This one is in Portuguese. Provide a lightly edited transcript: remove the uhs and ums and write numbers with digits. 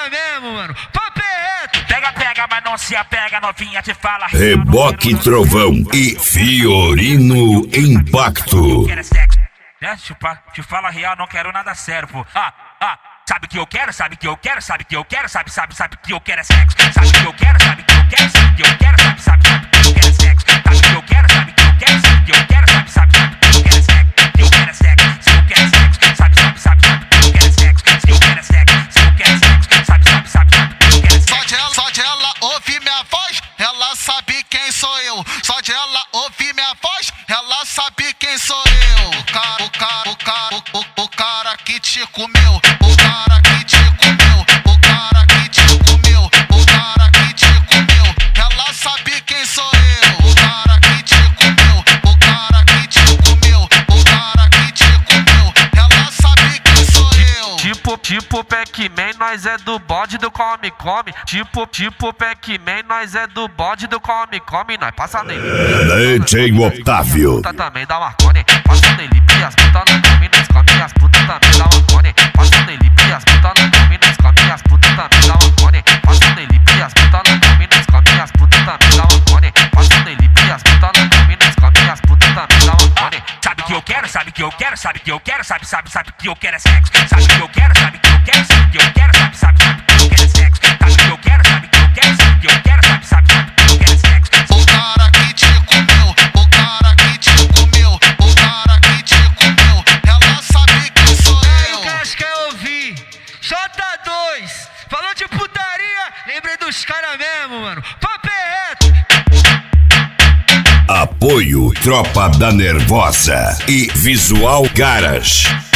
caras mesmo, mano. Papo é reto. Pega, mas não se apega, novinha te fala. Reboque Trovão e Fiorino Impacto. Quero sexo, né? Te fala real, não quero nada sério, pô. Sabe que eu quero, sabe que eu quero, sabe que eu quero, sabe que eu quero é sexo. Sabe que eu quero, sabe que eu quero, sabe que eu quero, sabe que eu quero é sexo. Sabe que eu quero, sabe que eu quero, sabe que eu quero, sabe que eu quero é sexo. Que eu quero é sexo, se eu quero é sexo, sabe que eu quero é sexo. Se eu quero é sexo, se eu quero é sexo, sabe que eu quero é sexo. Só de ela ouvir minha voz, ela sabe quem sou eu. Só de ela ouvir minha voz, ela sabe quem sou eu. O cara que te comeu, o cara que te comeu, o cara que te comeu, o cara que te comeu, ela sabe quem sou eu. O cara que te comeu, o cara que te comeu, o cara que te comeu, ela sabe quem sou eu. Tipo Pac-Man, nós é do bode do come. Tipo Pac-Man, nós é do bode do come. Nós passa nele. DJ Otávio. Puta também dá Marconi. Passa nele, as putas não come, nós come. As putas também dá Marconi. Passa nele, as putas não come, nós come. As putas também dá Marconi. Passa nele, as putas não come, nós come. As putas também dá Marconi. Passa nele, as putas não come, nós come. As putas também dá Marconi. Sabe que eu quero, sabe que eu quero, sabe que eu quero, sabe que eu quero é sexo. Sabe que eu quero, sabe que eu quero, sabe que eu quero, sabe que eu quero é sexo. Sabe que eu quero, sabe que eu quero, sabe que eu quero, sabe que eu quero é sexo. O cara que te comeu, o cara que te comeu, o cara que te comeu, ela sabe quem sou eu. O cara quer ouvir. J2, falou de putaria, lembrei dos caras mesmo, mano. Papo é reto. Apoio Tropa da Nervosa e Visual Caras.